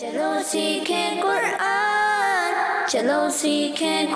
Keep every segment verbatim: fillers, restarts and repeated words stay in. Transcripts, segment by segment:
चलो सीखें कुरान, चलो सीखें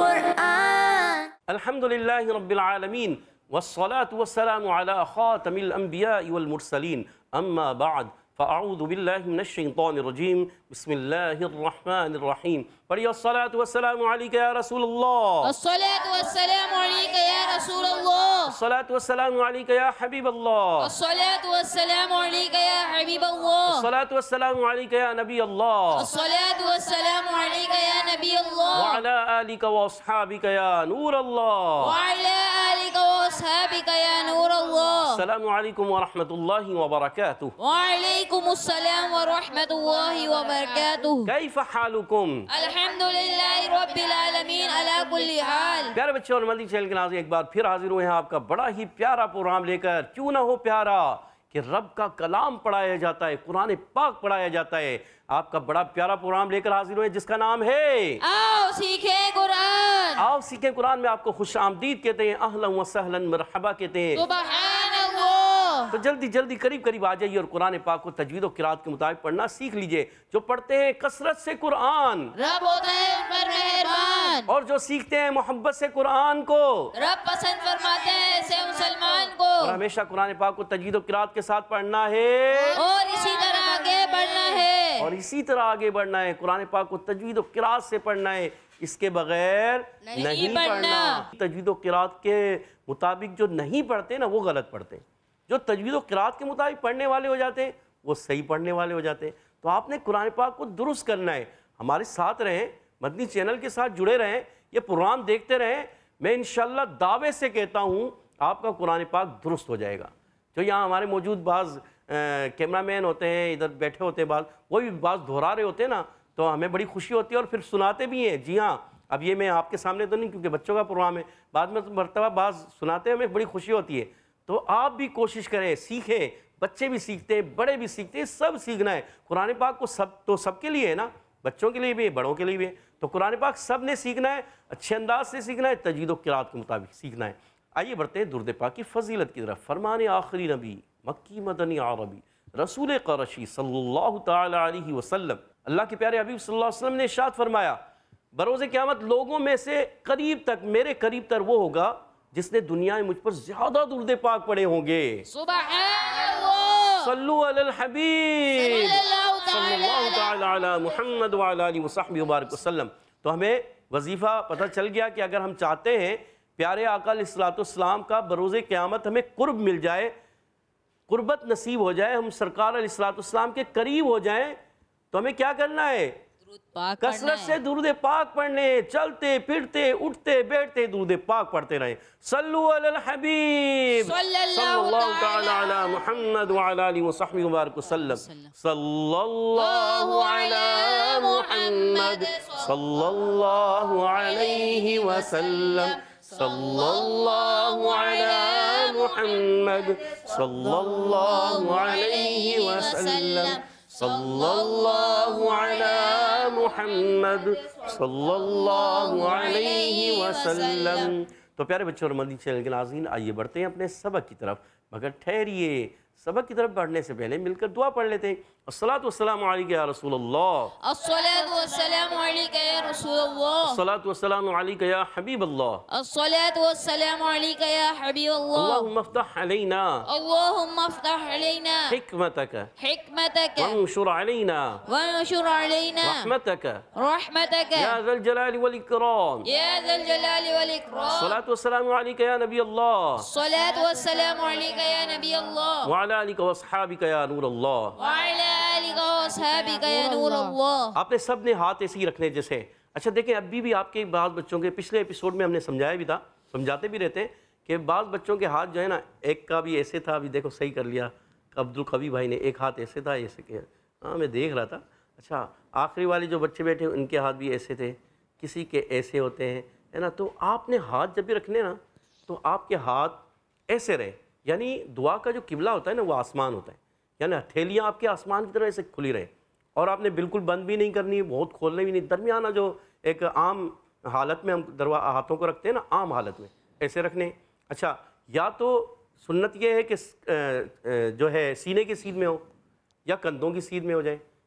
कुरान। अल्हम्दुलिल्लाहि रब्बिल आलमीन वस्सलातु वस्सलामु अला खातमिल अंबियाइ वल मुरसलीन अम्मा बाद फ़अऊज़ु बिल्लाहि मिनश शैतानिर रजीम बिस्मिल्लाहिर रहमानिर रहीम। पढ़िए अस्सलातु वस्सलामु अलैका या रसूलल्लाह, अस्सलातु वस्सलामु अलैका या रसूलल्लाह, अस्सलातु वस्सलामु अलैका या हबीबल्लाह, अस्सलातु वस्सलामु अलैका या हबीबल्लाह, अस्सलातु वस्सलामु अलैका या नबी अल्लाह, अस्सलातु वस्सलामु अलैका या नबी अल्लाह, व अला आलिका व अस्हाबिका या नूर अल्लाह, व अला आलिका व अस्हाबिका या नूर अल्लाह। अस्सलामु अलैकुम व रहमतुल्लाहि व बरकातुहू। व अलैकुम अस्सलाम व रहमतुल्लाहि व बरकातुहू। कैफ़ हालुकुम? अल्हम्दुलिल्लाहि रब्बिल आलमीन अला कुल्ली हाल। प्यारे बच्चों और मदनी चैनल के नाज़रीन, एक बार फिर हाजिर हुए हैं आपका बड़ा ही प्यारा प्रोग्राम लेकर। क्यों ना हो प्यारा कि रब का कलाम पढ़ाया जाता है, कुरान पाक पढ़ाया जाता है। आपका बड़ा प्यारा प्रोग्राम लेकर हाजिर हुए जिसका नाम है आओ सीखे कुरान। आओ सीखें कुरान में आपको खुश आमदीद कहते हैं, अहलन व सहलन मरहबा कहते हैं। सुबहानल्लाह। तो जल्दी जल्दी करीब करीब आ जाइए और कुरान पाक को तजवीद और किरात के मुताबिक पढ़ना सीख लीजिए। जो पढ़ते हैं कसरत से कुरान, रब होता है उन पर मेहरबान, और जो सीखते हैं मोहब्बत से कुरान को, रब पसंद फरमाते हैं ऐसे मुसलमान को। और हमेशा कुरान पाक को तजवीद और किरात के साथ पढ़ना है और इसी तरह आगे बढ़ना है, और इसी तरह आगे बढ़ना है। कुरान पाक को तजवीद और किरात से पढ़ना है, इसके बगैर नहीं नहीं, पढ़ना। पढ़ना। तजवीद और किरात के मुताबिक जो नहीं पढ़ते ना वो गलत पढ़ते हैं। जो तजवीद और किरात के मुताबिक पढ़ने वाले हो जाते हैं वो सही पढ़ने वाले हो जाते हैं। तो आपने कुरान पाक को दुरुस्त करना है। हमारे साथ रहें, मदनी चैनल के साथ जुड़े रहें, ये प्रोग्राम देखते रहें। मैं इंशाल्लाह दावे से कहता हूँ आपका कुरान पाक दुरुस्त हो जाएगा। जो यहाँ हमारे मौजूद बाज़ कैमरामैन होते हैं, इधर बैठे होते हैं, बाज़ वो भी बाज़ दोहरा रहे होते हैं ना, तो हमें बड़ी खुशी होती है और फिर सुनाते भी हैं। जी हाँ, अब ये मैं आपके सामने तो नहीं क्योंकि बच्चों का प्रोग्राम है, बाद में तो मरतबा बाज़ सुनाते हैं, हमें बड़ी खुशी होती है। तो आप भी कोशिश करें, सीखें। बच्चे भी सीखते हैं, बड़े भी सीखते हैं, सब सीखना है। कुरान पाक को सब तो सबके लिए है ना, बच्चों के लिए भी है, बड़ों के लिए भी है। तो कुरान पाक सब ने सीखना है, अच्छे अंदाज से सीखना है, तजवीद और किरात के मुताबिक सीखना है। आइए बढ़ते हैं दुरूद पाक की फजीलत की तरफ। फरमान आखिरी नबी मक्की मदनी अरबी रसूल क़रशी सल्लल्लाहु तआला अलैहि वसल्लम, अल्लाह के प्यारे हबीब सल्लल्लाहु अलैहि वसल्लम ने इरशाद फरमाया, बरोज़े क़यामत लोगों में से करीब तक मेरे करीब तर वो होगा जिसने दुनिया में मुझ पर ज्यादा दुरूद पाक पढ़े होंगे। सुबहानल्लाह। सल्लु अलल हबीब सल्लल्लाहु तआला अला मुहम्मद व अला आलिहि व सहबिहि व बारिक वसल्लम। तो हमें वजीफ़ा पता चल गया कि अगर हम चाहते हैं प्यारे आका अलैहिस्सलातु वस्सलाम का बरोज़े क़यामत हमें कुर्ब मिल जाए, कुर्बत नसीब हो जाए, हम सरकार अलैहिस्सलातु वस्सलाम के करीब हो जाएं, तो हमें क्या करना है? कसरत से दुरूद पाक पढ़ने, चलते फिरते उठते बैठते दुरूद पाक पढ़ते रहे। सल्लु अलल हबीब सल्लल्लाहु तआला अला मुहम्मद व अला आलिहि व सहबिहि व बारिक वसल्लम। सल्लल्लाहु अला मुहम्मद सल्लल्लाहु अलैहि वसल्लम। सल्लल्लाहु अला मुहम्मद सल्लल्लाहु अलैहि वसल्लम। सल्लल्लाहु अला मुहम्मद सल्लल्लाहु अलैहि वसल्लम। तो प्यारे बच्चों और मदनी चैनल के नाज़रीन, आइए बढ़ते हैं अपने सबक की तरफ, मगर ठहरिए, सबक की तरफ बढ़ने से पहले मिलकर दुआ पढ़ लेते हैं। अस्सलातु वस्सलामु अलैका या रसूलल्लाह, अस्सलातु वस्सलामु अलैका या रसूलल्लाह, अस्सलातु वस्सलामु अलैका या हबीबल्लाह, अस्सलातु वस्सलामु अलैका या हबीबल्लाह। अल्लाहुम्मा इफ्तह अलैना अल्लाहुम्मा इफ्तह अलैना हिकमतक हिकमतक वंशुर अलैना वंशुर अलैना रहमतक रहमतक या ज़ल जलाली वल इकराम। या ज़ल जलाली वल इकराम। अस्सलातु वस्सलामु अलैका या नबी अल्लाह, अस्सलातु वस्सलामु अलैका या नबी अल्लाह, व अला आलिका व अस्हाबिका या नूर अल्लाह। व अला आलिका व अस्हाबिका या नूर अल्लाह। आपने सब ने हाथ ऐसे ही रखने जैसे। अच्छा देखें, अभी भी आपके बाज़ बच्चों के पिछले एपिसोड में हमने समझाया भी था, समझाते भी रहते हैं कि बाज़ बच्चों के हाथ जो है ना, एक का भी ऐसे था, अभी देखो सही कर लिया अब्दुल कवी भाई ने, एक हाथ ऐसे था, ऐसे किया। हाँ मैं देख रहा था। अच्छा आखिरी वाले जो बच्चे बैठे उनके हाथ भी ऐसे थे, किसी के ऐसे होते हैं, है ना। तो आपने हाथ जब भी रखने ना, तो आपके हाथ ऐसे रहे, यानी दुआ का जो किबला होता है ना वो आसमान होता है, यानी हथेलियाँ आपके आसमान की तरह ऐसे खुली रहे, और आपने बिल्कुल बंद भी नहीं करनी, बहुत खोलने भी नहीं, दरमियाना जो एक आम हालत में हम दरवा हाथों को रखते हैं ना, आम हालत में ऐसे रखने। अच्छा, या तो सुन्नत ये है कि जो है सीने की सीध में हो या कंधों की सीध में हो जाए,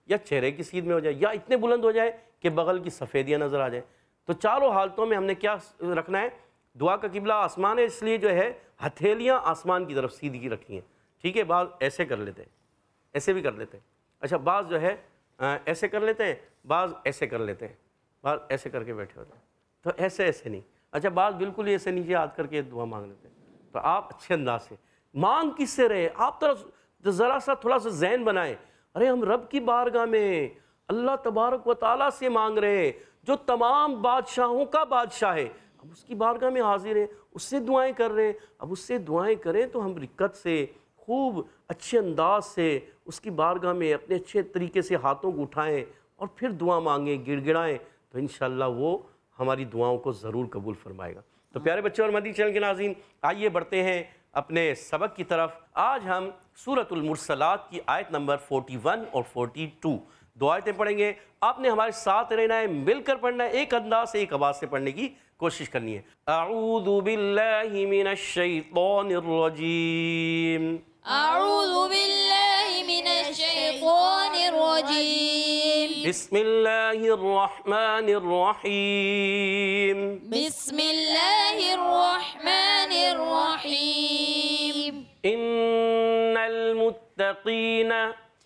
या चेहरे की सीध में हो जाए, या इतने बुलंद हो जाए कि बगल की सफ़ेदियाँ नज़र आ जाए। तो चारों हालतों में हमने क्या रखना है, दुआ का किबला आसमान है, इसलिए जो है हथेलियाँ आसमान की तरफ सीधी की रखी हैं, ठीक है। बाज़ ऐसे कर लेते हैं, ऐसे भी कर लेते हैं, अच्छा बाज़ जो है आ, ऐसे कर लेते हैं, बाज़ ऐसे कर लेते हैं, बाज़ ऐसे करके बैठे होते हैं। तो ऐसे ऐसे नहीं, अच्छा बाज़ बिल्कुल ही ऐसे नीचे हाथ करके दुआ मांग लेते हैं। तो आप अच्छे अंदाज से मांग किससे रहे, आप तरफ ज़रा सा थोड़ा सा जहन बनाएं, अरे हम रब की बारगाह में अल्लाह तबारक व ताला से मांग रहे हैं जो तमाम बादशाहों का बादशाह है, अब उसकी बारगाह में हाजिर हैं, उससे दुआएं कर रहे हैं। अब उससे दुआएं करें तो हम रिक्कत से खूब अच्छे अंदाज से उसकी बारगाह में अपने अच्छे तरीके से हाथों को उठाएं और फिर दुआ मांगें, गिड़गिड़ाएं, तो इंशाअल्लाह वो हमारी दुआओं को ज़रूर कबूल फरमाएगा। तो प्यारे बच्चों और मदनी चैनल के नाज़रीन, आइए बढ़ते हैं अपने सबक की तरफ। आज हम सूरतुल मुरसलात की आयत नंबर इकतालीस और बयालीस दो आयतें पढ़ेंगे। आपने हमारे साथ रहना है, मिलकर पढ़ना है, एक अंदाज से एक आवाज़ से पढ़ने की कोशिश करनी है। अऊज़ु बिल्लाहि मिनश शैतानिर रजीम, अऊज़ु बिल्लाहि मिनश शैतानिर रजीम, बिस्मिल्लाहिर रहमानिर रहीम, बिस्मिल्लाहिर रहमानिर रहीम, इन्नल मुत्तक़ीना,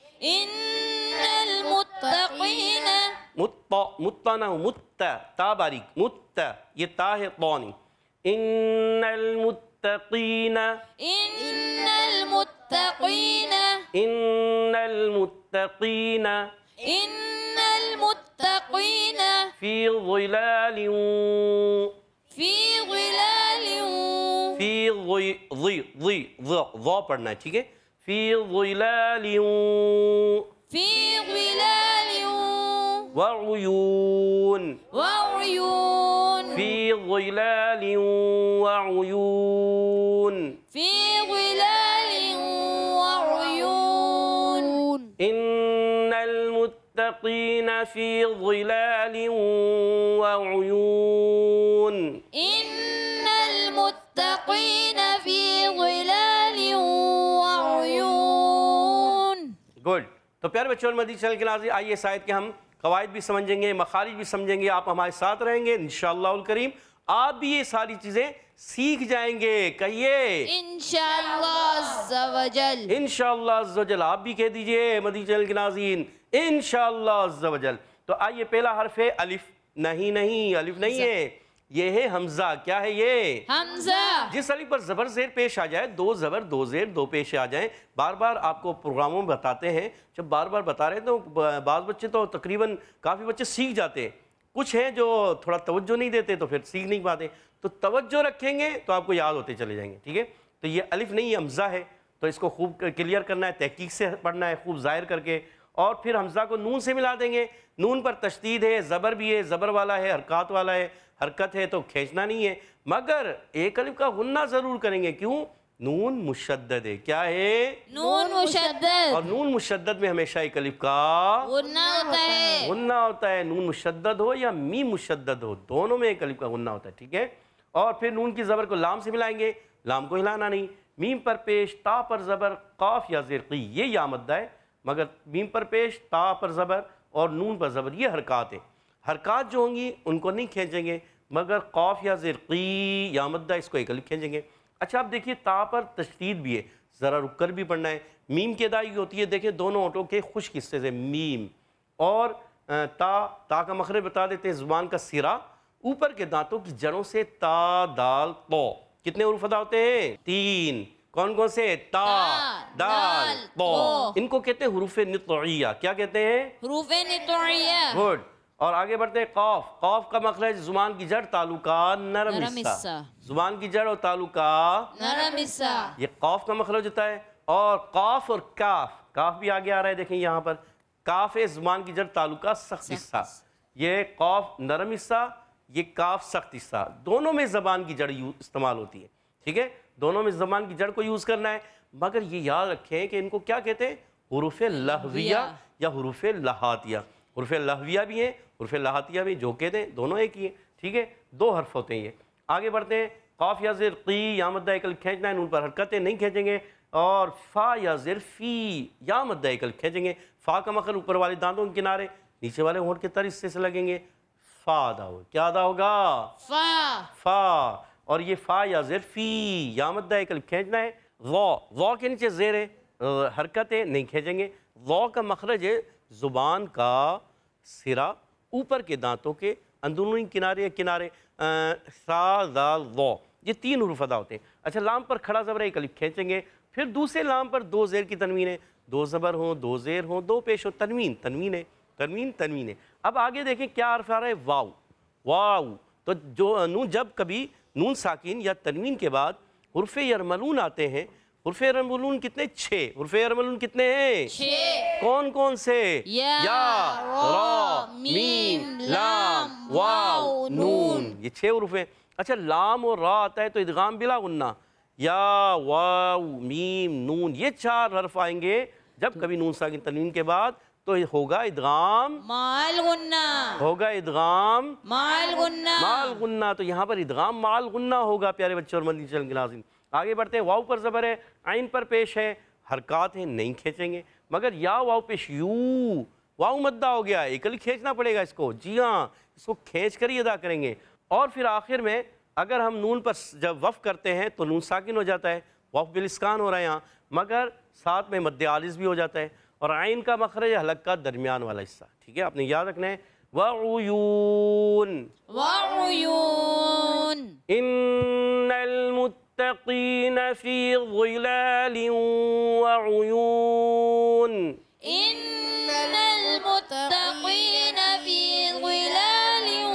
इन्नल मुत्तक़ीना, मुत्ता मुत्ता ना मुत्ता, ता बारीक, मुत्ता ये ता है तौनी, इन्नल मुत्तक़ीना, इन्नल मुत्तक़ीना, इन्नल मुत्तक़ीना इन्नल मुत्तक़ीना फी ज़िलालिन, फी ज़िलालिन, फी ज़ि ज़ि ज़ि ज़ ज़ पढ़ना है, ठीक है। फी ज़िलालिन फी ज़िलालिन वउयून, वउयून, फी ज़िलालिन वउयून, फी ज़िलालिन वउयून, इन्नल मुत्तक़ीना फी ज़िलालिन वउयून, इन्नल मुत्तक़ीना फी ज़िलालिन वउयून। गुड। तो प्यारे बच्चों और मदनी चैनल के नाज़रीन, आइए इस आयत के हम क़वाइद भी समझेंगे, मखारिज भी समझेंगे। आप हमारे साथ रहेंगे इंशाअल्लाहुल करीम, आप भी ये सारी चीज़ें सीख जाएंगे। कहिए इंशाअल्लाह अज़्ज़ा वजल, इंशाअल्लाह अज़्ज़ा वजल। आप भी कह दीजिए मदनी चैनल के नाज़रीन, इंशाअल्लाह अज़्ज़ा वजल। तो आइए, पहला हर्फ है अलिफ। नहीं नहीं, अलिफ नहीं है, ये है हमजा। क्या है ये? हमजा। जिस अलिफ पर ज़बर ज़ेर पेश आ जाए, दो ज़बर दो ज़ेर दो पेश आ जाएं, बार बार आपको प्रोग्रामों में बताते हैं। जब बार बार बता रहे हैं तो बाज़ बच्चे तो तकरीबन काफ़ी बच्चे सीख जाते हैं, कुछ हैं जो थोड़ा तवज्जो नहीं देते तो फिर सीख नहीं पाते। तो तवज्जो रखेंगे तो आपको याद होते चले जाएंगे, ठीक है। तो ये अलिफ नहीं, ये हमजा है, तो इसको खूब क्लियर करना है, तहकीक से पढ़ना है, खूब ज़ाहिर करके। और फिर हमजा को नून से मिला देंगे। नून पर तशदीद है, ज़बर भी है, ज़बर वाला है, हरकत वाला है, हरकत है तो खींचना नहीं है, मगर एक अलिफ का गुन्ना ज़रूर करेंगे। क्यों? नून मुशद्दद है। क्या है? नून मुशद्दद। और नून मुशद्दद में हमेशा एक अलिफ का गुन्ना होता है। गुन्ना होता है। नून मुशद्दद हो या मीम मुशद्दद हो, दोनों में एक अलिफ का गुन्ना होता है, ठीक है। और फिर नून की ज़बर को लाम से मिलाएंगे, लाम को हिलाना नहीं। मीम पर पेश, ता पर ज़बर, काफ या ज़िरक़ी, ये या मद्दा है, मगर मीम पर पेश, ता पर ज़बर और नून पर ज़बर, ये हरकत है। हरकत जो होंगी उनको नहीं खींचेंगे, मगर कौफ या ज़िरक़ी या मद्दा, इसको एक अलिफ खींचेंगे। अच्छा, आप देखिए, ता पर तशदीद भी है, ज़रा रुक कर भी पढ़ना है। मीम की अदायगी होती है, देखिए दोनों ओंठों के खुश्क हिस्से से, मीम और ता। ता का मखरज बता देते हैं, ज़ुबान का सिरा ऊपर के दांतों की जड़ों से, ता दाल तो। कितने हुरूफ अदा होते हैं? तीन। कौन कौन से? ता, दाल, तो। इनको कहते हैं हुरूफ़े नितइया। क्या कहते हैं? हुरूफ़े नितइया। गुड। और आगे बढ़ते हैं, कौफ। कौफ का मखरज जुबान की जड़, तालुका नरम हिस्सा। जुबान की जड़ और तालुका नरम हिस्सा, ये कौफ का मखरज होता है। और कौफ और काफ, काफ भी आगे आ रहा है, देखें यहाँ पर। काफ है जुबान की जड़, तालुका सख्त हिस्सा। ये कौफ नरम हिस्सा, ये काफ सख्त हिस्सा। दोनों में ज़बान की जड़ इस्तेमाल होती है, ठीक है। दोनों में ज़बान की जड़ को यूज़ करना है, मगर ये याद रखें कि इनको क्या कहते हैं? हुरूफ़े लहविया या हुरूफ़े लहातिया। हुरूफ़े लहविया भी हैं, हुरूफ़े लहातिया भी, जो कहते हैं दोनों एक ही है, ठीक है। दो हर्फ होते हैं ये। आगे बढ़ते हैं, कौफ या ज़िरक़ी या मद्दा एक अलिफ खींचना है, नून पर हरकतें नहीं खींचेंगे। और फा या ज़ेर फी, या मद्दा एक अलिफ खींचेंगे। फा का मखरज ऊपर वाले दांतों के किनारे, नीचे वाले होंठ के तर हिस्से से लगेंगे। फा अदा होगा, क्या अदा होगा? फा। फा। और ये फा या ज़ेर फी, या मद्दा एक अलिफ खींचना है। ज़ौ, ज़ौ के नीचे ज़ेर है, हरकत है, नहीं खींचेंगे। ज़ौ का मखरज है ज़ुबान का सिरा ऊपर के दांतों के अंदरूनी किनारे किनारे, सा दाल ज़ौ, ये तीन हुरूफ अदा होते हैं। अच्छा, लाम पर खड़ा ज़बर एक अलिफ खींचेंगे। फिर दूसरे लाम पर दो ज़ेर की तनवीन है, दो ज़बर हों, दो ज़ेर हों, दो पेश हो, तनवीन तनवीन है, तनवीन तनवीन है। अब आगे देखें क्या हर्फ आ रहा है? वाव। वाव, तो जो नून, जब कभी नून साकिन या तनवीन के बाद हुर्फ़ यरमलून आते हैं, हुर्फ़ यरमलून कितने? छः। हुर्फ़ यरमलून कितने हैं? छः। कौन कौन से? या, रा, मीम, लाम, वाव, नून, ये छः हुरूफ हैं। अच्छा, लाम और रा आता है तो इदगाम बिला गुन्ना, या, वाव, मीम, नून, ये चार हर्फ आएंगे जब कभी नून साकिन तनवीन के बाद, तो होगा इदगाम माल गुन्ना, होगा इदगाम माल गुन्ना, माल गुन्ना। तो यहाँ पर इदगाम माल गुन्ना होगा प्यारे बच्चों और मदनी चैनल के नाज़रीन। आगे बढ़ते हैं। वाव पर ज़बर है, आइन पर पेश है, हरकात हैं, नहीं खींचेंगे। मगर या वाव पेश यू, वाव मद्दा हो गया, एक अलिफ खींचना पड़ेगा इसको। जी हाँ, इसको खींच कर ही अदा करेंगे। और फिर आखिर में अगर हम नून पर जब वफ़ करते हैं तो नून साकिन हो जाता है, वफ़ बिलिस्कान हो रहा है यहाँ, मगर साथ में मद्दे आलिज़ भी हो जाता है। और आइन का मखरज हलक का दरमियान वाला हिस्सा, ठीक है, आपने याद रखना है। वउयून, वउयून, इन्नल मुत्तक़ीन फ़ी ज़िलालिन वउयून, इन्नल मुत्तक़ीन फ़ी ज़िलालिन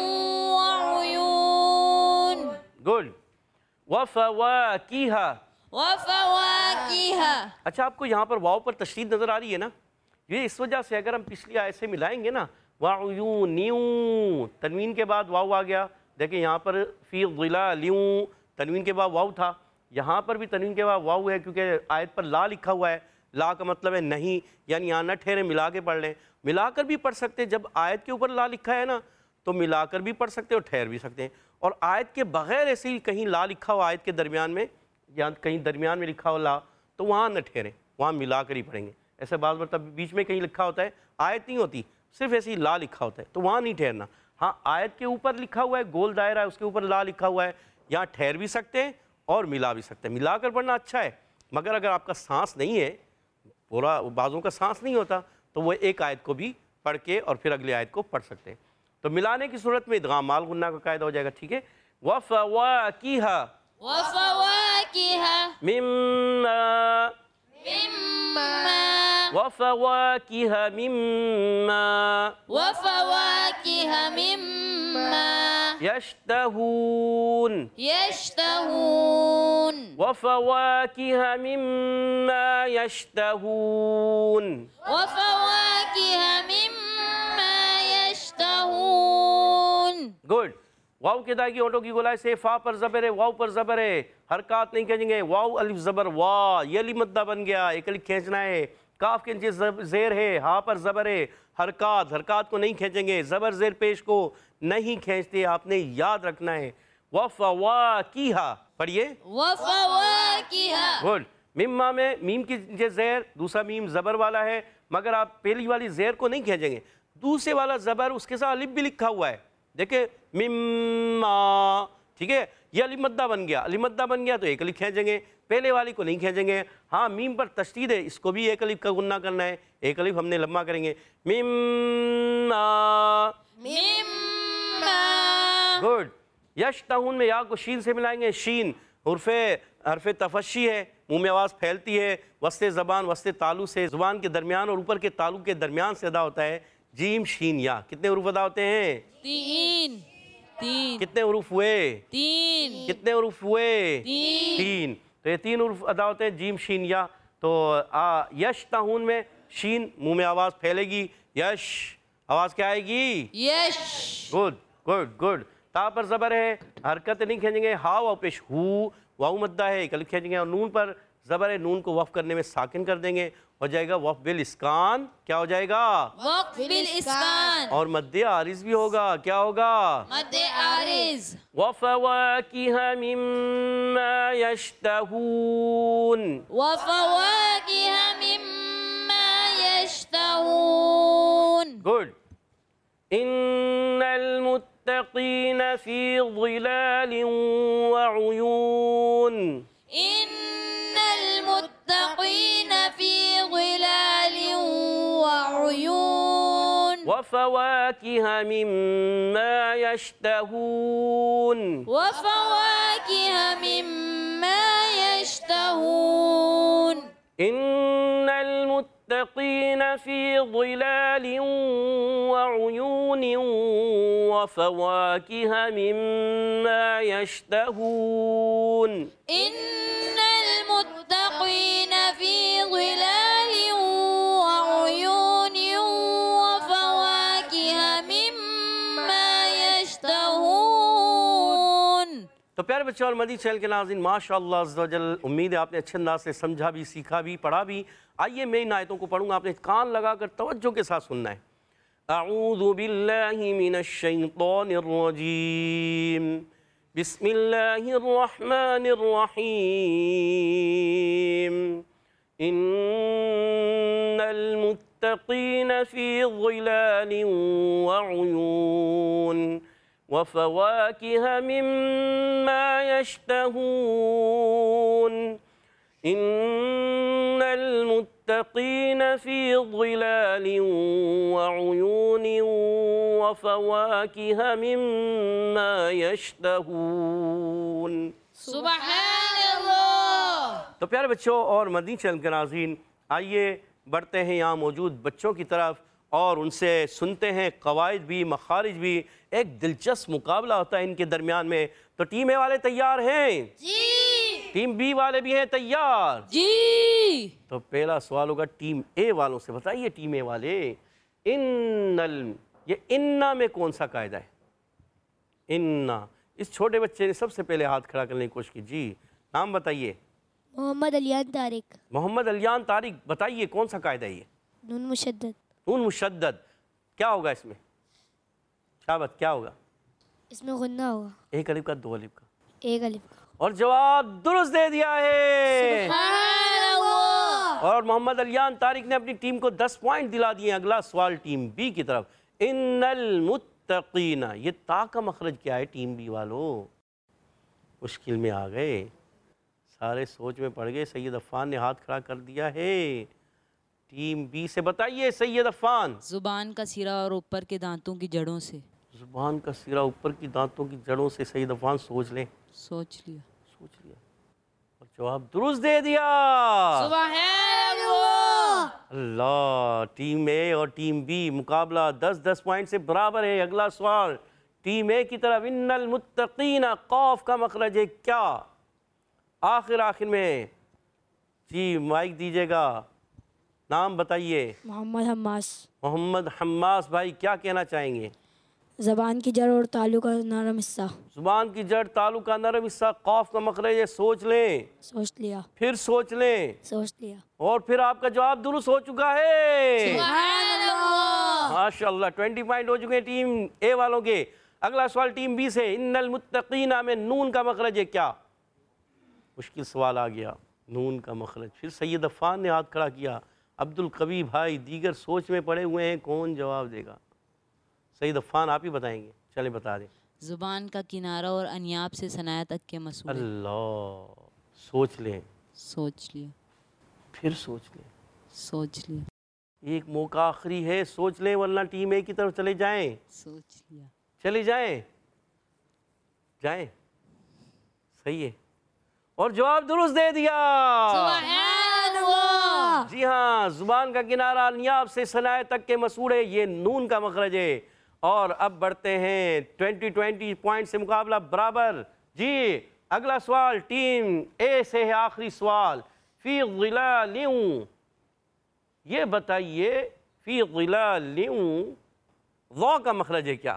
वउयून। गुड। वफ़वाकिहा, वफ़वाकिहा। अच्छा, आपको यहाँ पर वाव पर तशदीद नज़र आ रही है ना? ये इस वजह से अगर हम पिछली आयत से मिलाएंगे ना, वाउयून, न्यू, तनवीन के बाद वाव आ गया। देखिए यहाँ पर फ़ी ज़िलालिन, तनवीन के बाद वाव था, यहाँ पर भी तनवीन के बाद वाव है, क्योंकि आयत पर ला लिखा हुआ है। ला का मतलब है नहीं, यानी यहाँ न ठहरे, मिला के पढ़ लें। मिलाकर भी पढ़ सकते हैं, जब आयत के ऊपर ला लिखा है ना, तो मिलाकर भी पढ़ सकते हैं और ठहर भी सकते हैं। और आयत के बग़ैर ऐसे ही कहीं ला लिखा हुआ आयत के दरमियान में, या कहीं दरमियान में लिखा हो ला, तो वहाँ न ठहरें, वहाँ मिला कर ही पढ़ेंगे। ऐसे बाज़ मतलब बीच में कहीं लिखा होता है, आयत नहीं होती, सिर्फ ऐसे ही ला लिखा होता है, तो वहाँ नहीं ठहरना। हाँ, आयत के ऊपर लिखा हुआ है, गोल दायरा है, उसके ऊपर ला लिखा हुआ है, यहाँ ठहर भी सकते हैं और मिला भी सकते हैं। मिला कर पढ़ना अच्छा है, मगर अगर आपका सांस नहीं है, पूरा बाज़ों का सांस नहीं होता, तो वो एक आयत को भी पढ़ के और फिर अगले आयत को पढ़ सकते हैं। तो मिलाने की सूरत में इदगाम माल गुन्ना का कायदा हो जाएगा, ठीक है। वफ़वाकिहा, वफ़वाकिहा, मिम्मा, मिम्मा, वफ़वाकिहा मिम्मा, वफ़वाकिहा मिम्मा, यश्तहून, यश्तहून, वफ़वाकिहा मिम्मा यश्तहून, वफ़वाकिहा मिम्मा यश्तहून। गुड। वाव के दागी ओटो की गोलाई से फा पर ज़बर है, वाव पर ज़बर है, हरकत नहीं खींचेंगे। वाव अलिफ ज़बर वाह, ये अली मद्दा बन गया, एक अलिफ खींचना है। काफ के नीचे ज़ेर है, हा पर ज़बर है, हरकत, हरकत को नहीं खींचेंगे। ज़बर ज़ेर पेश को नहीं खींचते, आपने याद रखना है। वफ़वाकिहा, पढ़िए। वफ़वाकिहा। गुड। मिम्मा में मीम की नीचे ज़ेर, दूसरा मीम ज़बर वाला है, मगर आप पहली वाली ज़ेर को नहीं खींचेंगे, दूसरे वाला ज़बर उसके साथ अलिफ भी लिखा हुआ है, देखिए मिम्मा, ठीक है, ये अली मद्दा बन गया। अली मद्दा बन गया तो एक अलिफ खींचेंगे, पहले वाली को नहीं खींचेंगे। हाँ, मीम पर तशदीद है, इसको भी एक अलिफ का गुन्ना करना है, एक अलिफ हमने लम्मा करेंगे। मिम्मा, मिम्मा। गुड। यश्तहून में या को शीन से मिलाएंगे, शीन हुर्फ़े हरफ़े तफ़शी है, मुँह में आवाज़ फैलती है, वस्ते ज़बान वस्ते तालु से, ज़ुबान के दरमियान और ऊपर के तालु के दरमियान से अदा होता है। जीम शीन या, कितने हुरूफ अदा होते हैं? तीन। तीन। कितने हुरूफ हुए? तीन। कितने हुरूफ हुए? तीन। तीन। तो ये तीन हुरूफ अदा होते हैं, जीम शीन या। तो आ यश्तहून में शीन मुँह में आवाज़ फैलेगी, यश आवाज़ क्या आएगी? यश। Good good good. ता पर ज़बर है, हरकत नहीं खींचेंगे। हा वाव पेश हु, वाव मद्दा है, एक अलिफ खींचेंगे। और नून पर ज़बर है, नून को वफ़ करने में साकिन कर देंगे। हो जाएगा वक़्फ़ बिल इस्कान, क्या हो जाएगा? वक़्फ़ बिल इस्कान। और मद्दे आरिज़ भी होगा, क्या होगा? मद्दे आरिज़। वफ़वाकिह मिम्मा यश्तहून, वफ़वाकिह मिम्मा यश्तहून। गुड। इन्नल मुत्तक़ीन फ़ी ज़िलालिन व उयून, इन्नल मुत्तक़ीन फ़ी ज़िलालिन व उयून। वफ़वाकिह मिम्मा यश्तहून, वफ़वाकिह मिम्मा यश्तहून। इन्नल मुत्तक़ीन फ़ी ज़िलालिन व उयून वफ़वाकिह मिम्मा यश्तहून। इन्नल मुत्तक़ीन फ़ी ज़िलालिन व उयून वफ़वाकिह मिम्मा यश्तहून। तो प्यारे बच्चों और मदी चैनल के नाज़रीन, माशाअल्लाह अज़्ज़ा वजल, उम्मीद है आपने अच्छे अंदाज से समझा भी, सीखा भी, पढ़ा भी। आइए मैं इन आयतों को पढ़ूंगा, आपने कान लगाकर तवज्जो के साथ सुनना है। अऊज़ु बिल्लाहि मिनश शैतानिर रजीम, बिस्मिल्लाहिर रहमानिर रहीम। इन्नल मुत्तक़ीन फ़ी ज़िलालिन व उयून वफ़वाकिह मिम्मा यश्तहून। इन्नल मुत्तक़ीन फ़ी ज़िलालिन व उयून वफ़वाकिह मिम्मा यश्तहून। सुबहानल्लाह। तो प्यारे बच्चों और मदनी चैनल के नाज़रीन, आइए बढ़ते हैं यहाँ मौजूद बच्चों की तरफ और उनसे सुनते हैं क़वाइद भी, मखारिज भी। एक दिलचस्प मुकाबला होता है इनके दरमियान में। तो टीम ए वाले तैयार हैं? जी। टीम बी वाले भी हैं तैयार? जी। तो पहला सवाल होगा टीम ए वालों से। बताइए टीम ए वाले, इन्नल, ये इन्ना में कौन सा कायदा है? इन्ना। इस छोटे बच्चे ने सबसे पहले हाथ खड़ा करने की कोशिश की। जी, नाम बताइए। मोहम्मद अलियान तारिक। मोहम्मद अलियान तारिक, बताइए कौन सा कायदा है ये? नून मुशद्दद। नून मुशद्दद। क्या होगा इसमें? शाबाश, क्या होगा? इसमें गुन्ना होगा। एक अलिफ का, दो अलिफ का? एक अलिफ का। और जवाब दुरुस्त दे दिया है। सुबहानल्लाह। और मोहम्मद अलियान तारिक ने अपनी टीम को दस पॉइंट दिला दिए। अगला सवाल टीम बी की तरफ। इन्नल मुत्तक़ीना, ये ता का मखरज क्या है टीम बी वालों? मुश्किल में आ गए, सारे सोच में पड़ गए। सैयद अफ़ान ने हाथ खड़ा कर दिया है। टीम बी से बताइए सैयद अफ़ान। जुबान का सिरा और ऊपर के दांतों की जड़ों से। जुबान का सिरा ऊपर की दांतों की जड़ों से। सैयद अफ़ान सोच लें। सोच लिया। सोच लिया और जवाब दुरुस्त दे दिया। सुबहानल्लाह। अल्लाह। टीम ए और टीम बी मुकाबला दस दस पॉइंट से बराबर है। अगला सवाल टीम ए की तरफ। इन्नल मुत्तक़ीना, कौफ का मखरज है क्या? आखिर आखिर में जी माइक दीजिएगा, नाम बताइए। मोहम्मद हम्मास। मोहम्मद हम्मास भाई, क्या कहना चाहेंगे? ज़बान की जड़ और तालु का नरम हिस्सा। जुबान की जड़, तालु का नरम हिस्सा, कौफ का मखरज है। सोच लें, सोच लिया। फिर सोच लें, सोच लिया। और फिर आपका जवाब दुरुस्त हो चुका है। सुबहानल्लाह। माशाअल्लाह, ट्वेंटी पॉइंट हो चुके हैं टीम ए वालों के। अगला सवाल टीम बी से। इन्नल मुत्तक़ीना में नून का मखरज है क्या? मुश्किल सवाल आ गया, नून का मखरज। फिर सैयद अफ़ान ने हाथ खड़ा किया। अब्दुल कवी भाई दीगर सोच में पड़े हुए हैं, कौन जवाब देगा? सैयद अफ़ान आप ही बताएंगे, चले बता दें। जुबान का किनारा और अनियाब से सनाया तक के मसूल। अल्लाह। सोच लें, सोच लिया। फिर सोच लें, सोच लिया। एक मौका आखिरी है, सोच लें वरना टीम ए की तरफ चले जाएं। सोच लिया। चले जाएं, जाएं, सही है। और जवाब दुरुस्त दे दिया। सुबहानल्लाह। जी हाँ, जुबान का किनारा नियाब से सनाए तक के मसूड़ है, ये नून का मखरज है। और अब बढ़ते हैं ट्वेंटी ट्वेंटी पॉइंट से मुकाबला बराबर। जी अगला सवाल टीम ए से है, आखिरी सवाल। फी ज़िलालिन, ये बताइए फी ज़िलालिन ज़ा का मखरज है क्या?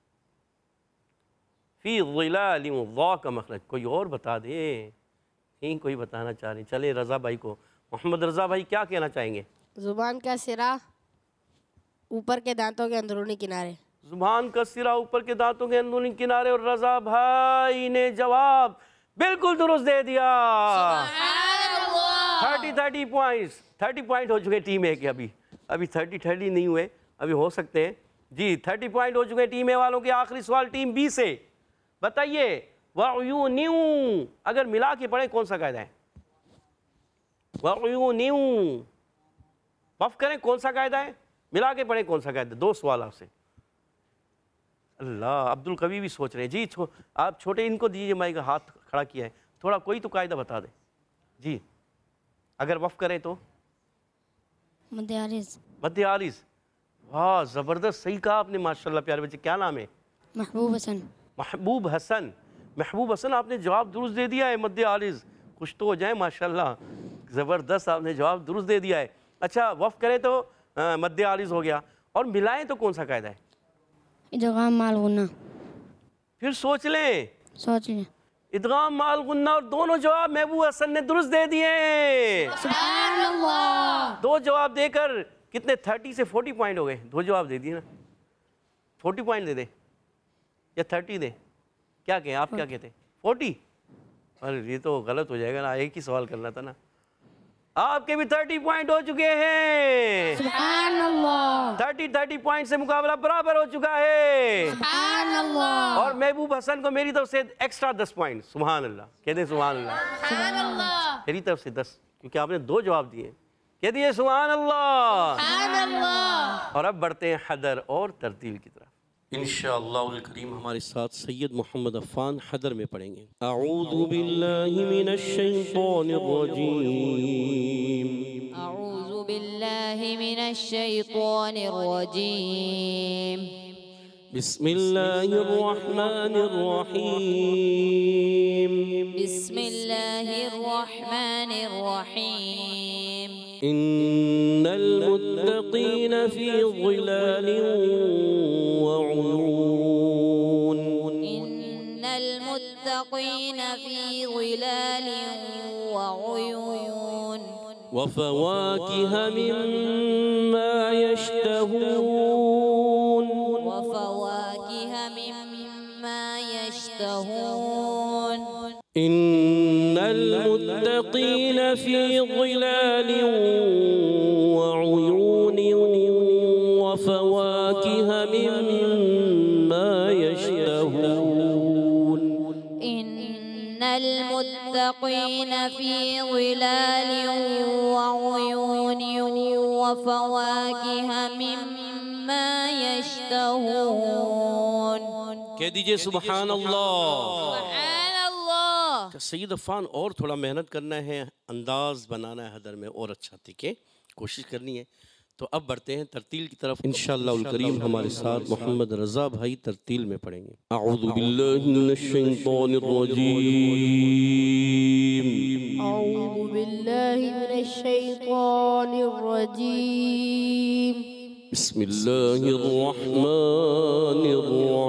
फी ज़िलालिन ज़ा का मखरज कोई और बता दे। नहीं कोई बताना चाह रहे? चले रज़ा भाई को। मोहम्मद रज़ा भाई क्या कहना चाहेंगे? जुबान का सिरा ऊपर के दांतों के अंदरूनी किनारे। जुबान का सिरा ऊपर के दांतों के अंदरूनी किनारे। और रजा भाई ने जवाब बिल्कुल दुरुस्त दे दिया। Thirty thirty points thirty point हो चुके टीम ए के। अभी अभी थर्टी थर्टी नहीं हुए, अभी हो सकते हैं जी। थर्टी पॉइंट हो चुके टीम ए वालों के। आखिरी सवाल टीम बी से, बताइए वायु न्यू अगर मिला के पढ़े कौन सा कायदा है? वायु न्यू वफ करें कौन सा कायदा है? मिला के पढ़े कौन सा कायदा? दो सवाल आपसे। अल्लाह, अब्दुल कवी भी सोच रहे हैं जी। छो, आप छोटे इनको दीजिए, माइक हाथ खड़ा किया है, थोड़ा कोई तो कायदा बता दे जी। अगर वफ करें तो मध्य आरिज़। मध्य आरिज़। वाह ज़बरदस्त, सही कहा आपने माशाल्लाह। प्यारे बच्चे, क्या नाम है? महबूब हसन। महबूब हसन। महबूब हसन, आपने जवाब दुरुस्त दे दिया है। मध्य आरिज़, खुश तो हो जाए माशाल्लाह, ज़बरदस्त आपने जवाब दुरुस्त दे दिया है। अच्छा, वफ करें तो आ, मध्य आरिज़ हो गया, और मिलाएं तो कौन सा कायदा है? इदगाम माल गुन्ना। फिर सोच लें। सोच लें। इदगाम माल गुन्ना। और दोनों जवाब महबूब हसन ने दुरुस्त दे दिए। सुभान अल्लाह। दो जवाब देकर कितने, थर्टी से फोर्टी पॉइंट हो गए। दो जवाब दे दिए ना, फोर्टी पॉइंट दे दे या थर्टी दे? क्या कहें आप, क्या कहते हैं? फोर्टी? अरे ये तो गलत हो जाएगा ना, एक ही सवाल करना था ना। आपके भी थर्टी पॉइंट हो चुके हैं। सुभान अल्लाह। थर्टी थर्टी पॉइंट से मुकाबला बराबर हो चुका है। सुभान अल्लाह। और महबूब हसन को मेरी तरफ से एक्स्ट्रा दस पॉइंट। सुभान अल्लाह, कहते हैं सुभान अल्लाह। सुभान अल्लाह। मेरी तरफ से दस, क्योंकि आपने दो जवाब दिए। कह दिए सुभान अल्लाह। सुभान अल्लाह। और अब बढ़ते हैं हदर और तरतील की तरफ। इंशाअल्लाह करीम हमारे साथ सैयद मोहम्मद अफ़ान हदर में पढ़ेंगे। अऊज़ु बिल्लाहि मिनश शैतानिर रजीम। अऊज़ु बिल्लाहि मिनश शैतानिर रजीम। बिस्मिल्लाहिर रहमानिर रहीम। बिस्मिल्लाहिर रहमानिर रहीम। इन्नल मुत्तक़ीन फ़ी ज़िलालिन व उयून। इन्नल मुत्तक़ीन फ़ी ज़िलालिन व उयून। व फ़वाकिह मिम्मा यश्तहून। व फ़वाकिह मिम्मा यश्तहून। इन्नल मुत्तक़ीन फ़ी ज़िलालिन व उयून व फ़वाकिह मिम्मा यश्तहून। इन्नल मुत्तक़ीन फ़ी ज़िलालिन व उयून व फ़वाकिह मिम्मा यश्तहून। कह दीजिए सुभान अल्लाह। सैयद अफ़ान, और थोड़ा मेहनत करना है, अंदाज बनाना है हदर में और अच्छा, ठीक है, कोशिश करनी है। तो अब बढ़ते हैं तरतील की तरफ। इंशाअल्लाह करीम हमारे साथ मोहम्मद रज़ा भाई तरतील में पढ़ेंगे। अऊज़ु बिल्लाहि मिनश शैतानिर रजीम। अऊज़ु बिल्लाहि मिनश शैतानिर रजीम। बिस्मिल्लाहिर रहमानिर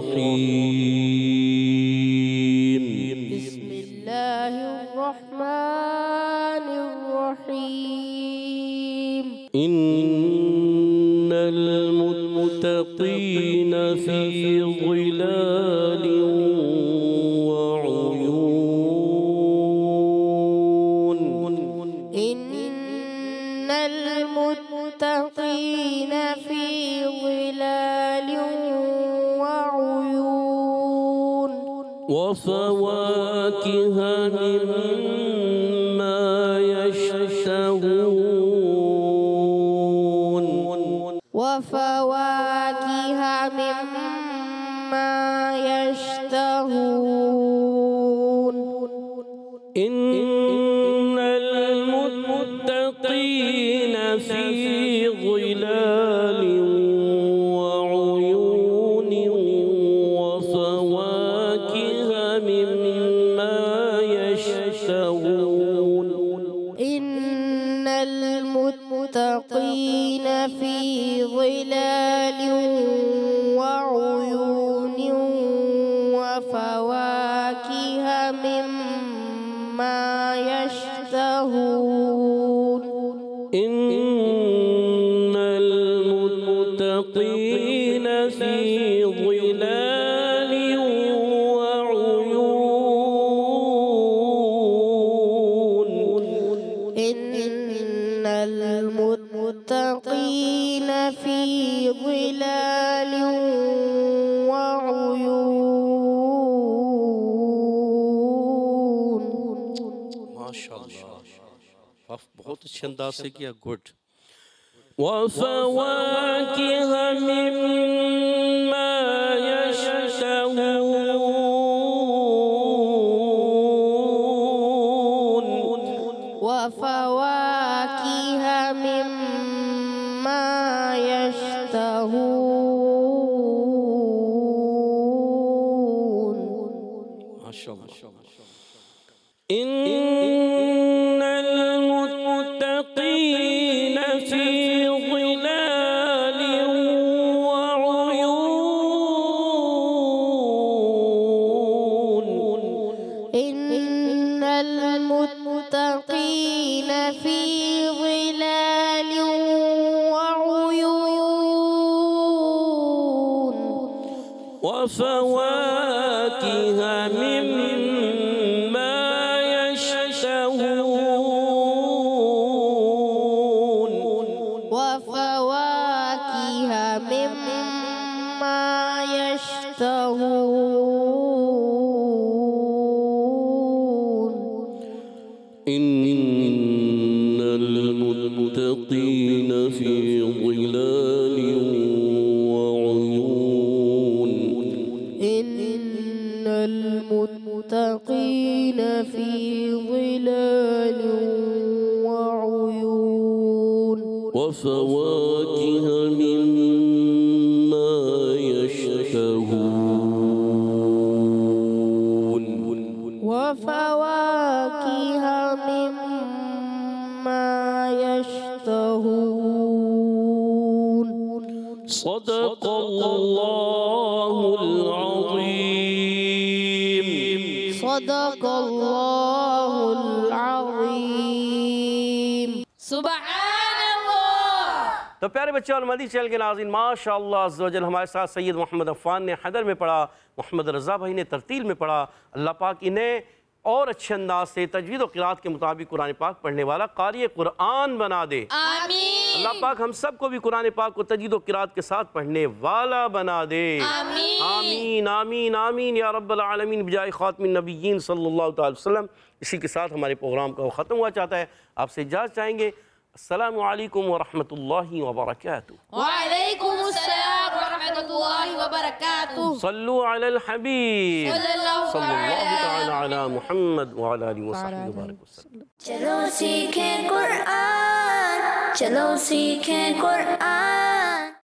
रहीम। बिस्मिल्लाहिर रहमानिर रहीम। इन्नल मुत्तक़ीन फ़ी ज़िलालिन व उयून। इन्नल मुत्तक़ीन फ़ी ज़िलालिन व उयून। व फ़वाकिह मिम्मा यश्तहून। व फ़वाकिह मिम्मा यश्तहून। इन्नल मुत्तक़ीन फ़ी ज़िलालिन व उयून व फ़वाकिह मिम्मा यश्तहून। इन्नल मुत्तक़ीन फ़ी ज़िलालिन व उयून व फ़वाकिह मिम्मा ظلال وعيون إن المتقين في ظلال وعيون माशाअल्लाह, वाह, बहुत अच्छे अंदाज से किया, गुड। وفواكه مما يشتهون وفواكه مما يشتهون माशाअल्लाह। إن المتقين في ظلال وعيون إن المتقين في ظلال وعيون وفواكه مما يشتهون وفواكه مما يشتهون إن المتقين في ظلال وعيون إن المتقين في ظلال وعيون وفواكه مما يشتهون وفواكه مما يشتهون صدق الله العظيم صدق الله العظيم सुबहान अल्लाह। तो प्यारे बच्चे और मदी चैनल के नाज़रीन, माशाअल्लाह अज़्ज़ व जल हमारे साथ सैयद मोहम्मद अफ़ान ने हैदर में पढ़ा, मोहम्मद रज़ा भाई ने तरतील में पढ़ा। अल्लाह पाक इन्हें और अच्छे अंदाज से तजवीद और क़िराअत के मुताबिक कुरान पाक पढ़ने वाला कारी कुरान बना दे। आमीन। अल्लाह पाक हम सबको भी कुरान पाक को तजवीद और क़िराअत के साथ पढ़ने वाला बना दे। आमीन। आमीन आमीन आमीन या रब्बल आलमीन बिजाय ख़ातिमिन नबिय्यीन सल्लल्लाहु अलैहि वसल्लम। इसी के साथ हमारे प्रोग्राम का ख़त्म हुआ चाहता है। आपसे इजाज़त चाहेंगे। अस्सलामु अलैकुम व रहमतुल्लाहि व बरकातुहू। वालेकुम अस्सलाम व रहमतुल्लाहि व बरकातुहू। सल्लु अलल हबीब सल्लल्लाहु तआला अला मुहम्मद व अला आलिहि व सहबिहि बारिक वसल्लम। चलो सीखें कुरान, चलो सीखें कुरान।